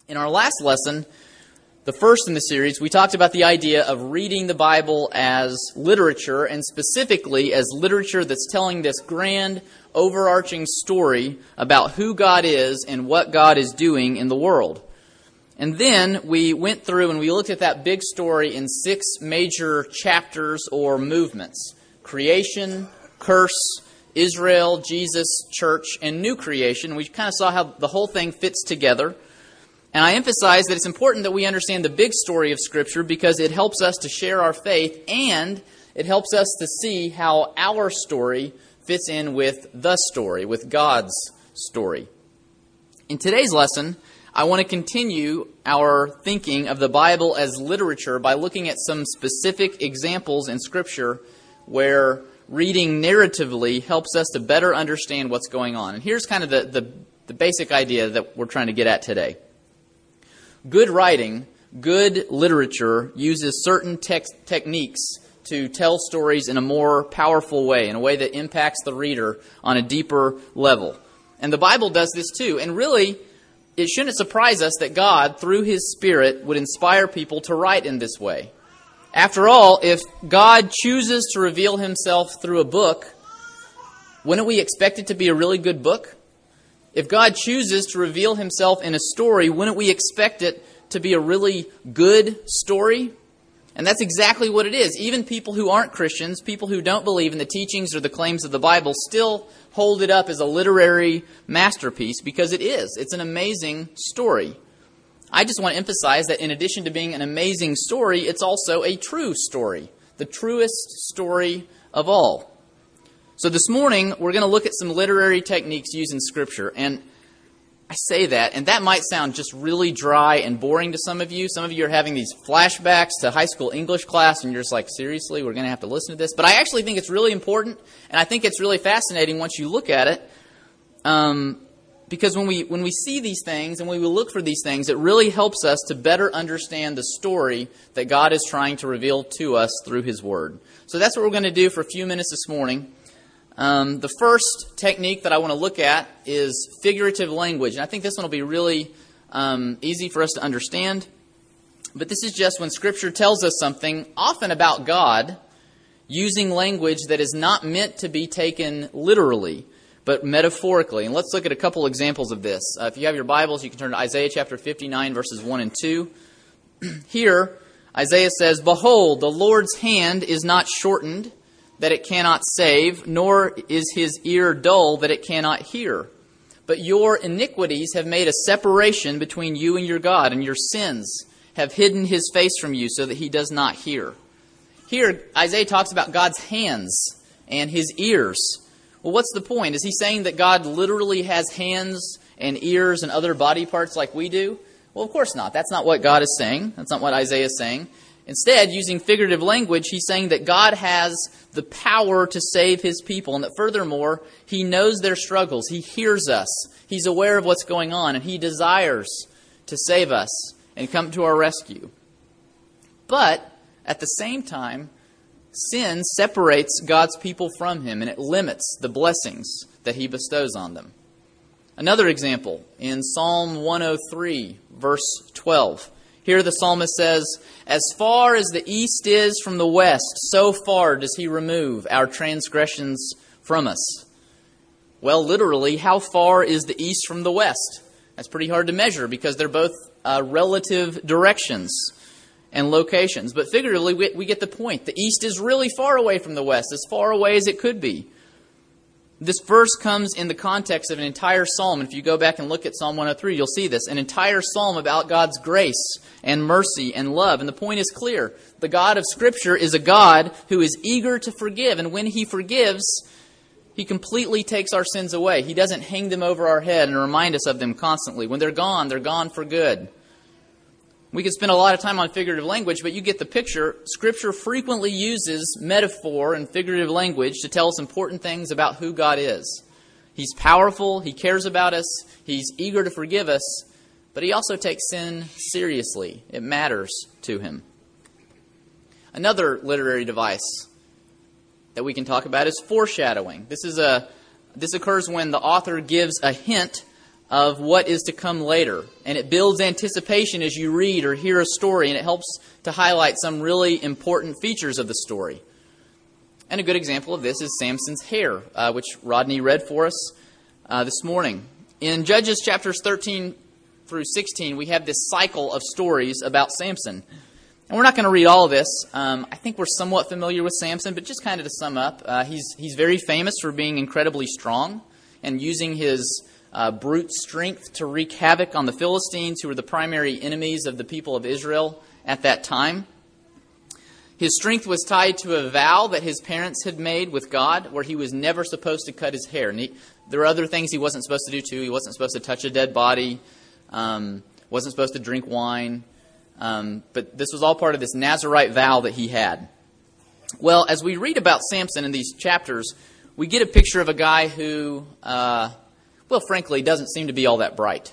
In our last lesson, the first in the series, we talked about the idea of reading the Bible as literature, and specifically as literature that's telling this grand, overarching story about who God is and what God is doing in the world. And then we went through and we looked at that big story in 6 major chapters or movements: creation, curse, Israel, Jesus, church, and new creation. We kind of saw how the whole thing fits together. And I emphasize that it's important that we understand the big story of Scripture because it helps us to share our faith and it helps us to see how our story fits in with the story, with God's story. In today's lesson, I want to continue our thinking of the Bible as literature by looking at some specific examples in Scripture where reading narratively helps us to better understand what's going on. And here's kind of the basic idea that we're trying to get at today. Good writing, good literature uses certain techniques to tell stories in a more powerful way, in a way that impacts the reader on a deeper level. And the Bible does this too. And really, it shouldn't surprise us that God, through His Spirit, would inspire people to write in this way. After all, if God chooses to reveal Himself through a book, wouldn't we expect it to be a really good book? If God chooses to reveal Himself in a story, wouldn't we expect it to be a really good story? And that's exactly what it is. Even people who aren't Christians, people who don't believe in the teachings or the claims of the Bible, still hold it up as a literary masterpiece because it is. It's an amazing story. I just want to emphasize that in addition to being an amazing story, it's also a true story, the truest story of all. So this morning, we're going to look at some literary techniques used in Scripture. And I say that, and that might sound just really dry and boring to some of you. Some of you are having these flashbacks to high school English class, and you're just like, seriously, we're going to have to listen to this? But I actually think it's really important, and I think it's really fascinating once you look at it. Because when we see these things, and when we look for these things, it really helps us to better understand the story that God is trying to reveal to us through His Word. So that's what we're going to do for a few minutes this morning. The first technique that I want to look at is figurative language. And I think this one will be really easy for us to understand. But this is just when Scripture tells us something, often about God, using language that is not meant to be taken literally, but metaphorically. And let's look at a couple examples of this. If you have your Bibles, you can turn to Isaiah chapter 59, verses 1 and 2. Here, Isaiah says, "Behold, the Lord's hand is not shortened, that it cannot save, nor is His ear dull, that it cannot hear. But your iniquities have made a separation between you and your God, and your sins have hidden His face from you so that He does not hear." Here, Isaiah talks about God's hands and His ears. Well, what's the point? Is he saying that God literally has hands and ears and other body parts like we do? Well, of course not. That's not what God is saying. That's not what Isaiah is saying. Instead, using figurative language, he's saying that God has the power to save His people, and that furthermore, He knows their struggles. He hears us. He's aware of what's going on, and He desires to save us and come to our rescue. But at the same time, sin separates God's people from Him, and it limits the blessings that He bestows on them. Another example, in Psalm 103, verse 12. Here the psalmist says, "As far as the east is from the west, so far does He remove our transgressions from us." Well, literally, how far is the east from the west? That's pretty hard to measure because they're both relative directions and locations. But figuratively, we get the point. The east is really far away from the west, as far away as it could be. This verse comes in the context of an entire psalm. If you go back and look at Psalm 103, you'll see this. An entire psalm about God's grace and mercy and love. And the point is clear. The God of Scripture is a God who is eager to forgive. And when He forgives, He completely takes our sins away. He doesn't hang them over our head and remind us of them constantly. When they're gone for good. We could spend a lot of time on figurative language, but you get the picture. Scripture frequently uses metaphor and figurative language to tell us important things about who God is. He's powerful, He cares about us, He's eager to forgive us, but He also takes sin seriously. It matters to Him. Another literary device that we can talk about is foreshadowing. This occurs when the author gives a hint of what is to come later. And it builds anticipation as you read or hear a story, and it helps to highlight some really important features of the story. And a good example of this is Samson's hair, which Rodney read for us this morning. In Judges chapters 13 through 16, we have this cycle of stories about Samson. And we're not going to read all of this. I think we're somewhat familiar with Samson, but just kind of to sum up, he's very famous for being incredibly strong and using his brute strength to wreak havoc on the Philistines, who were the primary enemies of the people of Israel at that time. His strength was tied to a vow that his parents had made with God, where he was never supposed to cut his hair. And there were other things he wasn't supposed to do too. He wasn't supposed to touch a dead body, wasn't supposed to drink wine. But this was all part of this Nazirite vow that he had. Well, as we read about Samson in these chapters, we get a picture of a guy who, frankly, doesn't seem to be all that bright.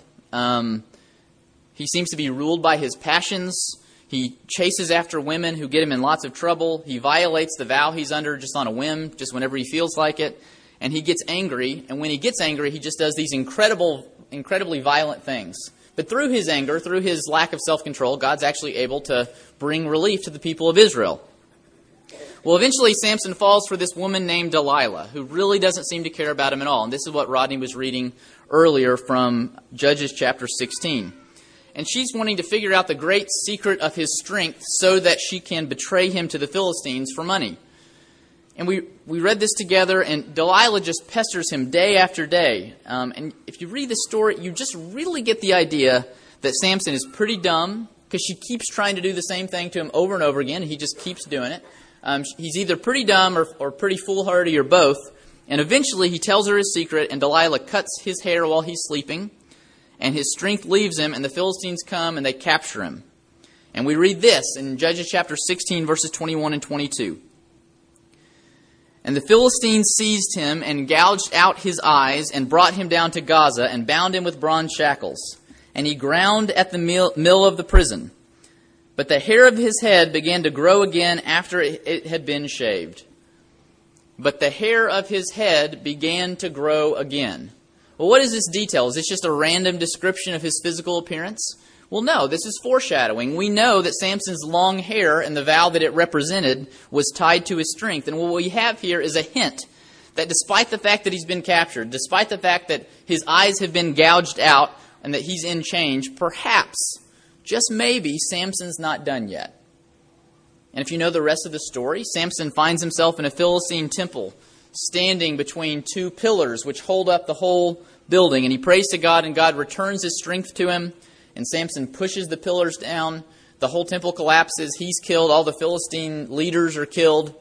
He seems to be ruled by his passions. He chases after women who get him in lots of trouble. He violates the vow he's under just on a whim, just whenever he feels like it. And he gets angry. And when he gets angry, he just does these incredibly violent things. But through his anger, through his lack of self-control, God's actually able to bring relief to the people of Israel. Well, eventually Samson falls for this woman named Delilah, who really doesn't seem to care about him at all. And this is what Rodney was reading earlier from Judges chapter 16. And she's wanting to figure out the great secret of his strength so that she can betray him to the Philistines for money. And we read this together, and Delilah just pesters him day after day. And if you read the story, you just really get the idea that Samson is pretty dumb, because she keeps trying to do the same thing to him over and over again, and he just keeps doing it. He's either pretty dumb or pretty foolhardy or both. And eventually he tells her his secret, and Delilah cuts his hair while he's sleeping, and his strength leaves him, and the Philistines come and they capture him. And we read this in Judges chapter 16, verses 21 and 22. And the Philistines seized him and gouged out his eyes and brought him down to Gaza and bound him with bronze shackles. And he ground at the mill of the prison. But the hair of his head began to grow again after it had been shaved. But the hair of his head began to grow again. Well, what is this detail? Is this just a random description of his physical appearance? Well, no, this is foreshadowing. We know that Samson's long hair and the vow that it represented was tied to his strength. And what we have here is a hint that despite the fact that he's been captured, despite the fact that his eyes have been gouged out and that he's in chains, perhaps, just maybe, Samson's not done yet. And if you know the rest of the story, Samson finds himself in a Philistine temple, standing between two pillars which hold up the whole building. And he prays to God, and God returns his strength to him. And Samson pushes the pillars down. The whole temple collapses. He's killed. All the Philistine leaders are killed.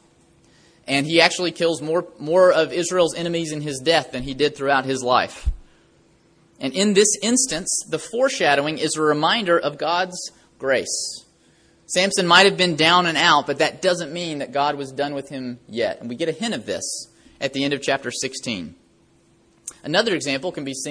And he actually kills more of Israel's enemies in his death than he did throughout his life. And in this instance, the foreshadowing is a reminder of God's grace. Samson might have been down and out, but that doesn't mean that God was done with him yet. And we get a hint of this at the end of chapter 16. Another example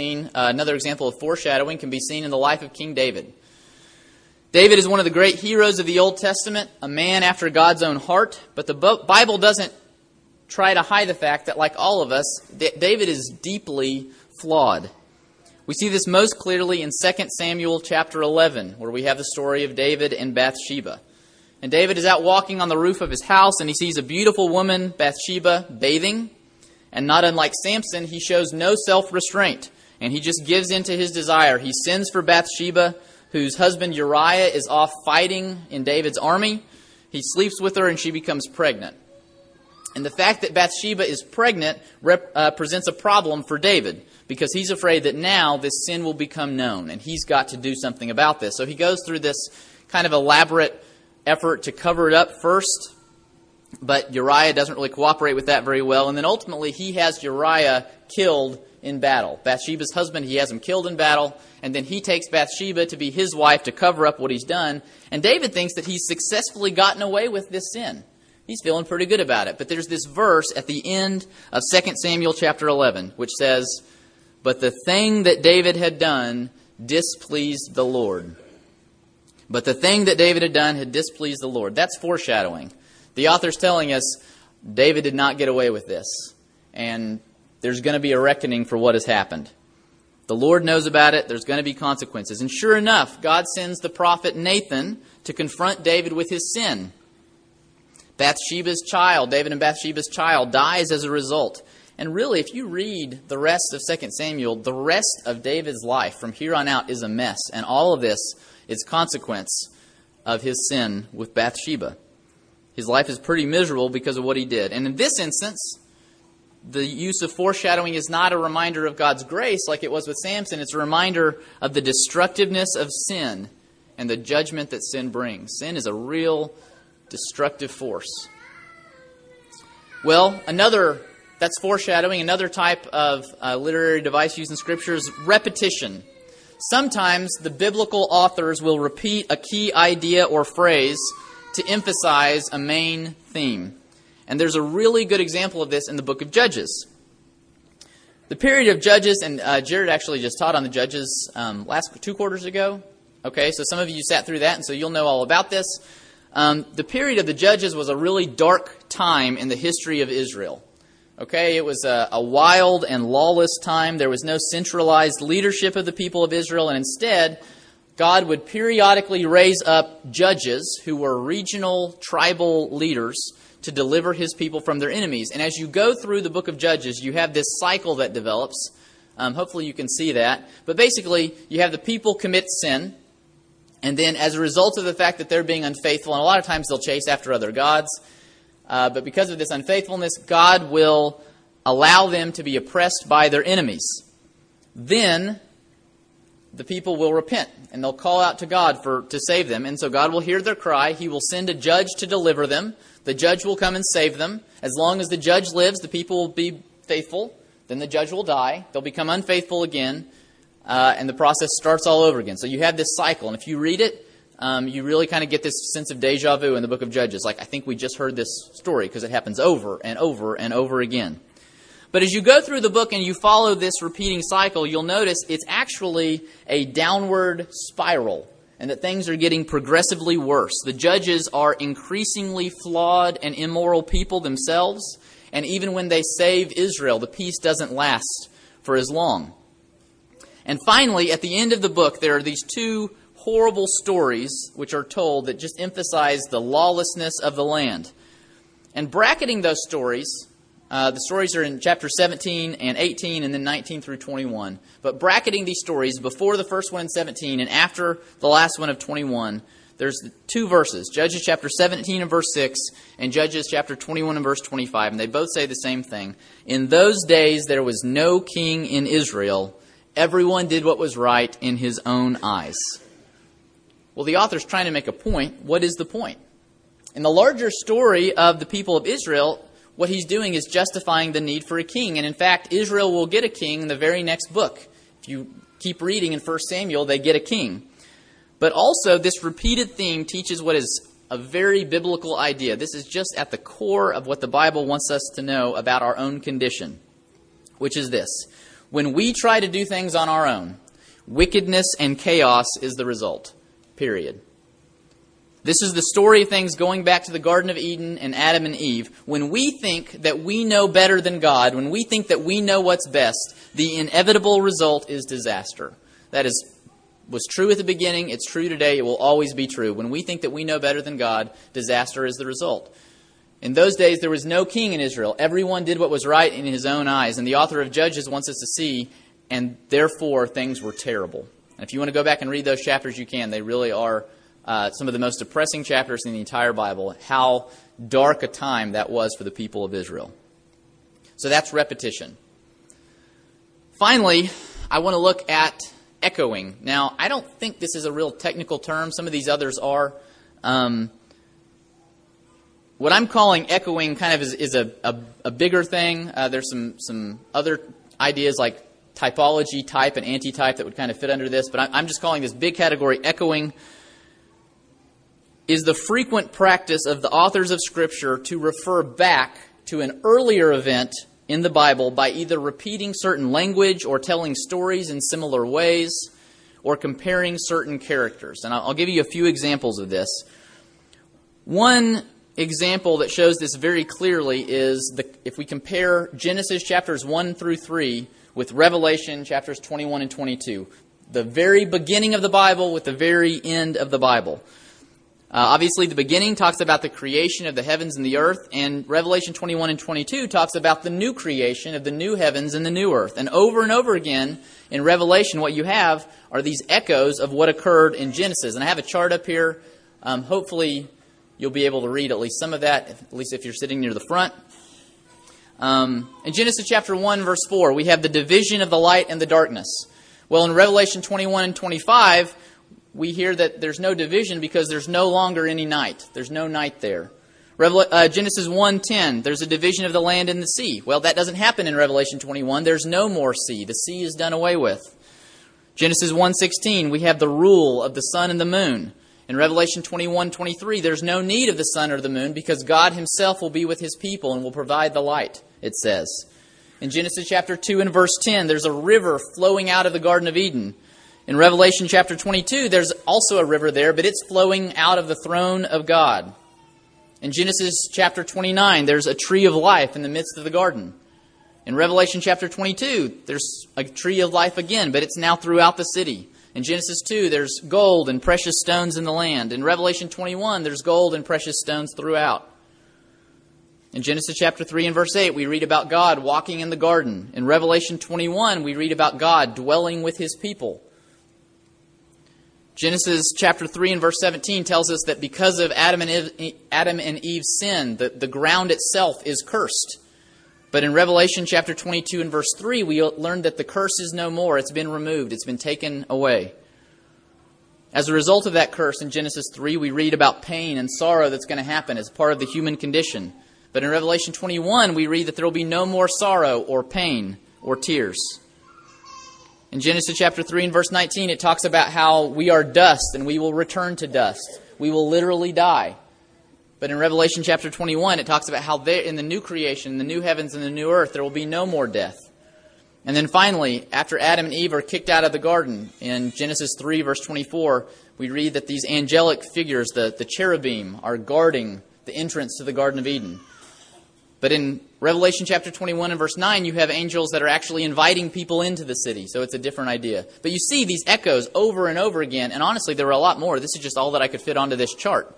of foreshadowing can be seen in the life of King David. David is one of the great heroes of the Old Testament, a man after God's own heart. But the Bible doesn't try to hide the fact that, like all of us, David is deeply flawed. We see this most clearly in 2 Samuel chapter 11, where we have the story of David and Bathsheba. And David is out walking on the roof of his house, and he sees a beautiful woman, Bathsheba, bathing. And not unlike Samson, he shows no self-restraint, and he just gives in to his desire. He sends for Bathsheba, whose husband Uriah is off fighting in David's army. He sleeps with her, and she becomes pregnant. And the fact that Bathsheba is pregnant presents a problem for David, because he's afraid that now this sin will become known, and he's got to do something about this. So he goes through this kind of elaborate effort to cover it up first, but Uriah doesn't really cooperate with that very well. And then ultimately he has Uriah killed in battle. Bathsheba's husband, he has him killed in battle, and then he takes Bathsheba to be his wife to cover up what he's done. And David thinks that he's successfully gotten away with this sin. He's feeling pretty good about it. But there's this verse at the end of 2 Samuel chapter 11, which says, "But the thing that David had done displeased the Lord." But the thing that David had done had displeased the Lord. That's foreshadowing. The author's telling us David did not get away with this. And there's going to be a reckoning for what has happened. The Lord knows about it. There's going to be consequences. And sure enough, God sends the prophet Nathan to confront David with his sin. Bathsheba's child, David and Bathsheba's child, dies as a result. And really, if you read the rest of 2 Samuel, the rest of David's life from here on out is a mess. And all of this is consequence of his sin with Bathsheba. His life is pretty miserable because of what he did. And in this instance, the use of foreshadowing is not a reminder of God's grace like it was with Samson. It's a reminder of the destructiveness of sin and the judgment that sin brings. Sin is a real destructive force. Well, that's foreshadowing. Another type of literary device used in Scripture is repetition. Sometimes the biblical authors will repeat a key idea or phrase to emphasize a main theme. And there's a really good example of this in the book of Judges. The period of Judges, and Jared actually just taught on the Judges last 2 quarters ago. Okay, so some of you sat through that, and so you'll know all about this. The period of the Judges was a really dark time in the history of Israel. Okay, it was a wild and lawless time. There was no centralized leadership of the people of Israel, and instead, God would periodically raise up judges who were regional, tribal leaders to deliver his people from their enemies. And as you go through the book of Judges, you have this cycle that develops. Hopefully you can see that. But basically, you have the people commit sin, and then as a result of the fact that they're being unfaithful, and a lot of times they'll chase after other gods, but because of this unfaithfulness, God will allow them to be oppressed by their enemies. Then the people will repent, and they'll call out to God to save them. And so God will hear their cry. He will send a judge to deliver them. The judge will come and save them. As long as the judge lives, the people will be faithful. Then the judge will die. They'll become unfaithful again, and the process starts all over again. So you have this cycle, and if you read it, you really kind of get this sense of deja vu in the book of Judges. Like, I think we just heard this story because it happens over and over and over again. But as you go through the book and you follow this repeating cycle, you'll notice it's actually a downward spiral and that things are getting progressively worse. The judges are increasingly flawed and immoral people themselves, and even when they save Israel, the peace doesn't last for as long. And finally, at the end of the book, there are these 2 horrible stories which are told that just emphasize the lawlessness of the land. And bracketing those stories, the stories are in chapter 17 and 18 and then 19 through 21. But bracketing these stories before the first one in 17 and after the last one of 21, there's 2 verses, Judges chapter 17 and verse 6 and Judges chapter 21 and verse 25. And they both say the same thing. In those days there was no king in Israel. Everyone did what was right in his own eyes. Well, the author's trying to make a point. What is the point? In the larger story of the people of Israel, what he's doing is justifying the need for a king. And in fact, Israel will get a king in the very next book. If you keep reading in 1 Samuel, they get a king. But also, this repeated theme teaches what is a very biblical idea. This is just at the core of what the Bible wants us to know about our own condition, which is this. When we try to do things on our own, wickedness and chaos is the result. Period. This is the story of things going back to the Garden of Eden and Adam and Eve. When we think that we know better than God, when we think that we know what's best, the inevitable result is disaster. That was true at the beginning, it's true today, it will always be true. When we think that we know better than God, disaster is the result. In those days, there was no king in Israel. Everyone did what was right in his own eyes. And the author of Judges wants us to see, and therefore things were terrible. And if you want to go back and read those chapters, you can. They really are some of the most depressing chapters in the entire Bible. How dark a time that was for the people of Israel. So that's repetition. Finally, I want to look at echoing. Now, I don't think this is a real technical term. Some of these others are. What I'm calling echoing kind of is a bigger thing. There's some other ideas like typology, type, and antitype that would kind of fit under this. But I'm just calling this big category echoing. Is the frequent practice of the authors of Scripture to refer back to an earlier event in the Bible by either repeating certain language or telling stories in similar ways or comparing certain characters. And I'll give you a few examples of this. One example that shows this very clearly is if we compare Genesis chapters 1 through 3 with Revelation chapters 21 and 22. The very beginning of the Bible with the very end of the Bible. Obviously, the beginning talks about the creation of the heavens and the earth, and Revelation 21 and 22 talks about the new creation of the new heavens and the new earth. And over again in Revelation, what you have are these echoes of what occurred in Genesis. And I have a chart up here. Hopefully, you'll be able to read at least some of that, at least if you're sitting near the front. In Genesis chapter 1, verse 4, we have the division of the light and the darkness. Well, in Revelation 21 and 25, we hear that there's no division because there's no longer any night. There's no night there. Genesis 1:10, there's a division of the land and the sea. Well, that doesn't happen in Revelation 21. There's no more sea. The sea is done away with. Genesis 1:16, we have the rule of the sun and the moon. In Revelation 21:23, there's no need of the sun or the moon because God himself will be with his people and will provide the light, it says. In Genesis chapter 2 and verse 10, there's a river flowing out of the Garden of Eden. In Revelation chapter 22, there's also a river there, but it's flowing out of the throne of God. In Genesis chapter 29, there's a tree of life in the midst of the garden. In Revelation chapter 22, there's a tree of life again, but it's now throughout the city. In Genesis 2, there's gold and precious stones in the land. In Revelation 21, there's gold and precious stones throughout. In Genesis chapter 3 and verse 8, we read about God walking in the garden. In Revelation 21, we read about God dwelling with his people. Genesis chapter 3 and verse 17 tells us that because of Adam and Eve's sin, the ground itself is cursed. But in Revelation chapter 22 and verse 3, we learn that the curse is no more. It's been removed. It's been taken away. As a result of that curse in Genesis 3, we read about pain and sorrow that's going to happen as part of the human condition. But in Revelation 21, we read that there will be no more sorrow or pain or tears. In Genesis chapter 3 and verse 19, it talks about how we are dust and we will return to dust. We will literally die. But in Revelation chapter 21, it talks about how there, in the new creation, the new heavens and the new earth, there will be no more death. And then finally, after Adam and Eve are kicked out of the garden, in Genesis 3 verse 24, we read that these angelic figures, the cherubim, are guarding the entrance to the Garden of Eden. But in Revelation chapter 21 and verse 9, you have angels that are actually inviting people into the city. So it's a different idea. But you see these echoes over and over again. And honestly, there were a lot more. This is just all that I could fit onto this chart.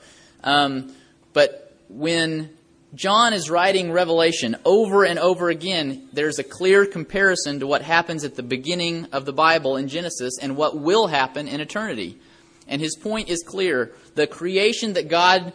But when John is writing Revelation over and over again, there's a clear comparison to what happens at the beginning of the Bible in Genesis and what will happen in eternity. And his point is clear. The creation that God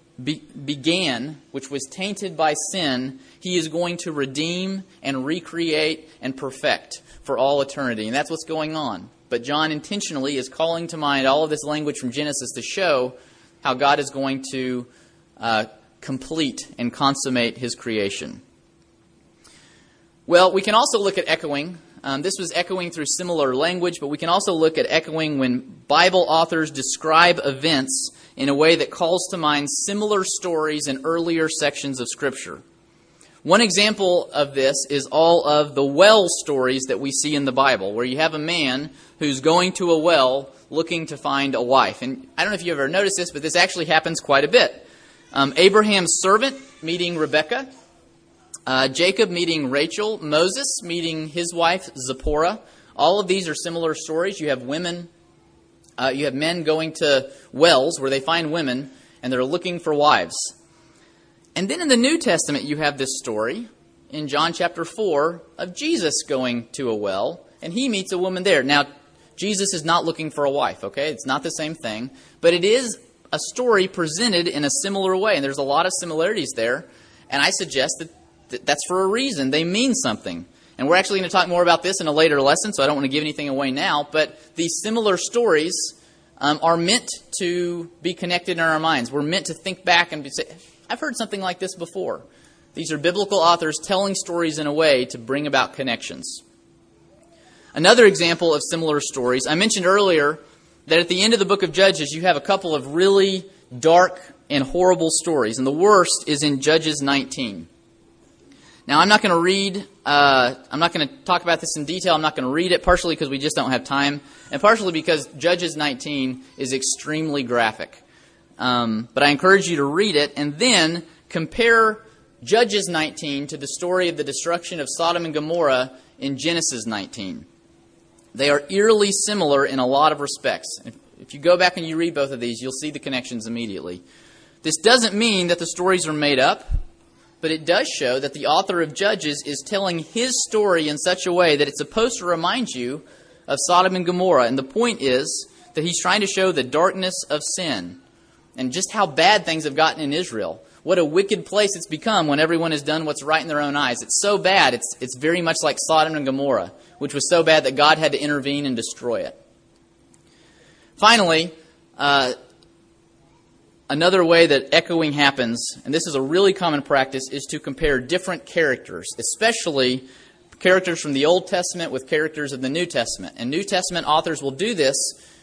began, which was tainted by sin, he is going to redeem and recreate and perfect for all eternity. And that's what's going on. But John intentionally is calling to mind all of this language from Genesis to show how God is going to complete and consummate his creation. Well, we can also look at echoing. This was echoing through similar language, but we can also look at echoing when Bible authors describe events in a way that calls to mind similar stories in earlier sections of Scripture. One example of this is all of the well stories that we see in the Bible, where you have a man who's going to a well looking to find a wife. And I don't know if you ever noticed this, but this actually happens quite a bit. Abraham's servant meeting Rebekah, Jacob meeting Rachel, Moses meeting his wife Zipporah. All of these are similar stories. You have women, you have men going to wells where they find women and they're looking for wives. And then in the New Testament, you have this story in John chapter 4 of Jesus going to a well, and he meets a woman there. Now, Jesus is not looking for a wife, okay? It's not the same thing, but it is a story presented in a similar way, and there's a lot of similarities there, and I suggest that that's for a reason. They mean something. And we're actually going to talk more about this in a later lesson, so I don't want to give anything away now, but these similar stories are meant to be connected in our minds. We're meant to think back and say, I've heard something like this before. These are biblical authors telling stories in a way to bring about connections. Another example of similar stories, I mentioned earlier that at the end of the book of Judges, you have a couple of really dark and horrible stories, and the worst is in Judges 19. Now, I'm not going to read, I'm not going to talk about this in detail. I'm not going to read it, partially because we just don't have time, and partially because Judges 19 is extremely graphic. But I encourage you to read it and then compare Judges 19 to the story of the destruction of Sodom and Gomorrah in Genesis 19. They are eerily similar in a lot of respects. If you go back and you read both of these, you'll see the connections immediately. This doesn't mean that the stories are made up, but it does show that the author of Judges is telling his story in such a way that it's supposed to remind you of Sodom and Gomorrah. And the point is that he's trying to show the darkness of sin and just how bad things have gotten in Israel. What a wicked place it's become when everyone has done what's right in their own eyes. It's so bad, it's very much like Sodom and Gomorrah, which was so bad that God had to intervene and destroy it. Finally, another way that echoing happens, and this is a really common practice, is to compare different characters, especially characters from the Old Testament with characters of the New Testament. And New Testament authors will do this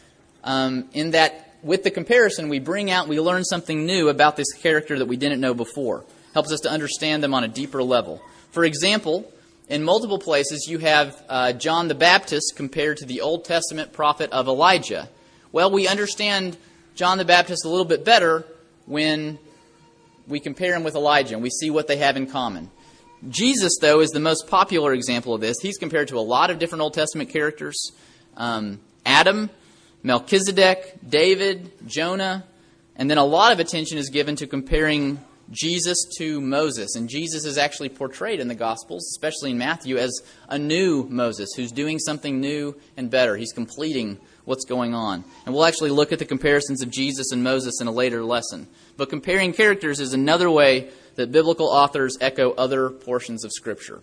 in that with the comparison, we learn something new about this character that we didn't know before. Helps us to understand them on a deeper level. For example, in multiple places you have John the Baptist compared to the Old Testament prophet of Elijah. Well, we understand John the Baptist a little bit better when we compare him with Elijah and we see what they have in common. Jesus, though, is the most popular example of this. He's compared to a lot of different Old Testament characters. Adam, Melchizedek, David, Jonah, and then a lot of attention is given to comparing Jesus to Moses. And Jesus is actually portrayed in the Gospels, especially in Matthew, as a new Moses who's doing something new and better. He's completing what's going on. And we'll actually look at the comparisons of Jesus and Moses in a later lesson. But comparing characters is another way that biblical authors echo other portions of Scripture.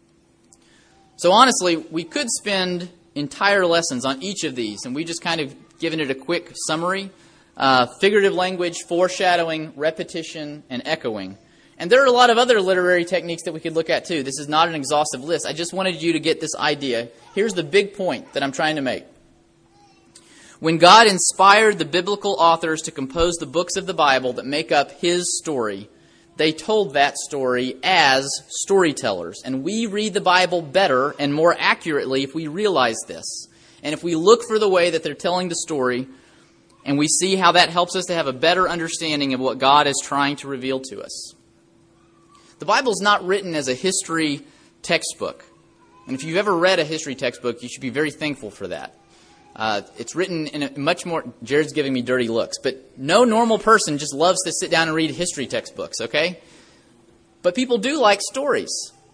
So honestly, we could spend entire lessons on each of these, and we just kind of given it a quick summary. Figurative language, foreshadowing, repetition, and echoing. And there are a lot of other literary techniques that we could look at too. This is not an exhaustive list. I just wanted you to get this idea. Here's the big point that I'm trying to make. When God inspired the biblical authors to compose the books of the Bible that make up His story, they told that story as storytellers. And we read the Bible better and more accurately if we realize this. And if we look for the way that they're telling the story, and we see how that helps us to have a better understanding of what God is trying to reveal to us. The Bible is not written as a history textbook. And if you've ever read a history textbook, you should be very thankful for that. It's written in a much more... Jared's giving me dirty looks. But no normal person just loves to sit down and read history textbooks, okay? But people do like stories.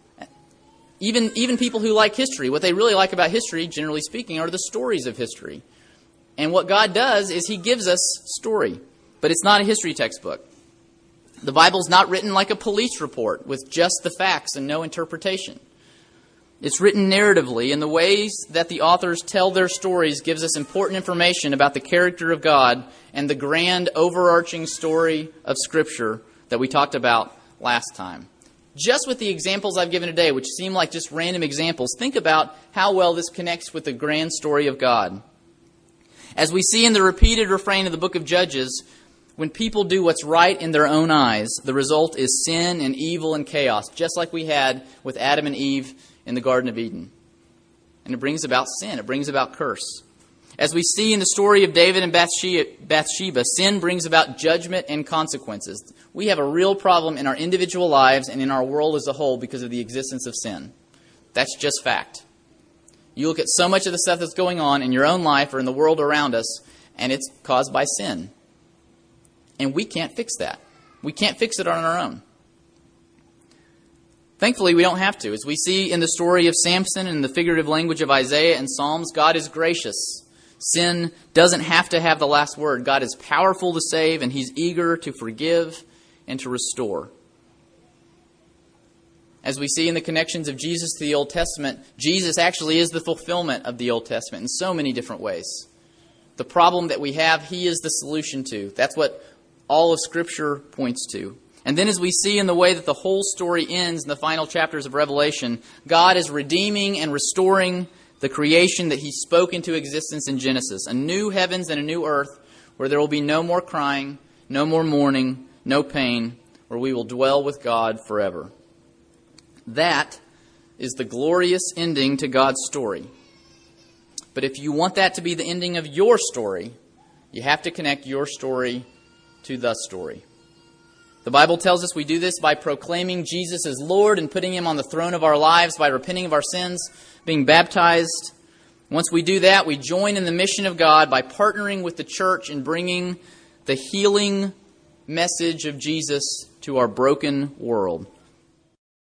Even people who like history, what they really like about history, generally speaking, are the stories of history. And what God does is He gives us story. But it's not a history textbook. The Bible's not written like a police report with just the facts and no interpretation. It's written narratively, and the ways that the authors tell their stories gives us important information about the character of God and the grand overarching story of Scripture that we talked about last time. Just with the examples I've given today, which seem like just random examples, think about how well this connects with the grand story of God. As we see in the repeated refrain of the book of Judges, when people do what's right in their own eyes, the result is sin and evil and chaos, just like we had with Adam and Eve in the Garden of Eden. And it brings about sin. It brings about curse. As we see in the story of David and Bathsheba, sin brings about judgment and consequences. We have a real problem in our individual lives and in our world as a whole because of the existence of sin. That's just fact. You look at so much of the stuff that's going on in your own life or in the world around us, and it's caused by sin. And we can't fix that. We can't fix it on our own. Thankfully, we don't have to. As we see in the story of Samson and the figurative language of Isaiah and Psalms, God is gracious. Sin doesn't have to have the last word. God is powerful to save, and He's eager to forgive and to restore. As we see in the connections of Jesus to the Old Testament, Jesus actually is the fulfillment of the Old Testament in so many different ways. The problem that we have, He is the solution to. That's what all of Scripture points to. And then as we see in the way that the whole story ends in the final chapters of Revelation, God is redeeming and restoring the creation that He spoke into existence in Genesis. A new heavens and a new earth where there will be no more crying, no more mourning, no pain, where we will dwell with God forever. That is the glorious ending to God's story. But if you want that to be the ending of your story, you have to connect your story to the story. The Bible tells us we do this by proclaiming Jesus as Lord and putting Him on the throne of our lives, by repenting of our sins, being baptized. Once we do that, we join in the mission of God by partnering with the church in bringing the healing message of Jesus to our broken world.